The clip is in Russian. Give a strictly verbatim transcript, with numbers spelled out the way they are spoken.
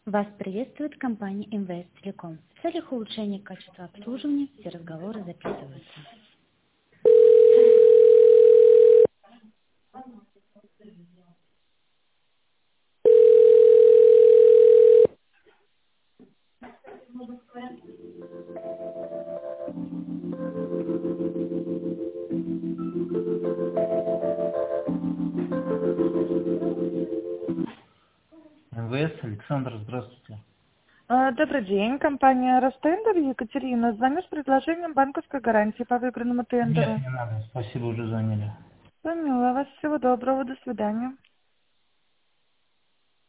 Вас приветствует компания МВС Телеком. В целях улучшения качества обслуживания все разговоры записываются. МВС, Александр, здравствуйте. А, Добрый день, компания Ростендер, Екатерина. Звоню с предложением банковской гарантии по выигранному Нет, тендеру. не надо, спасибо, уже звонили. Поняла вас. Всего доброго, до свидания.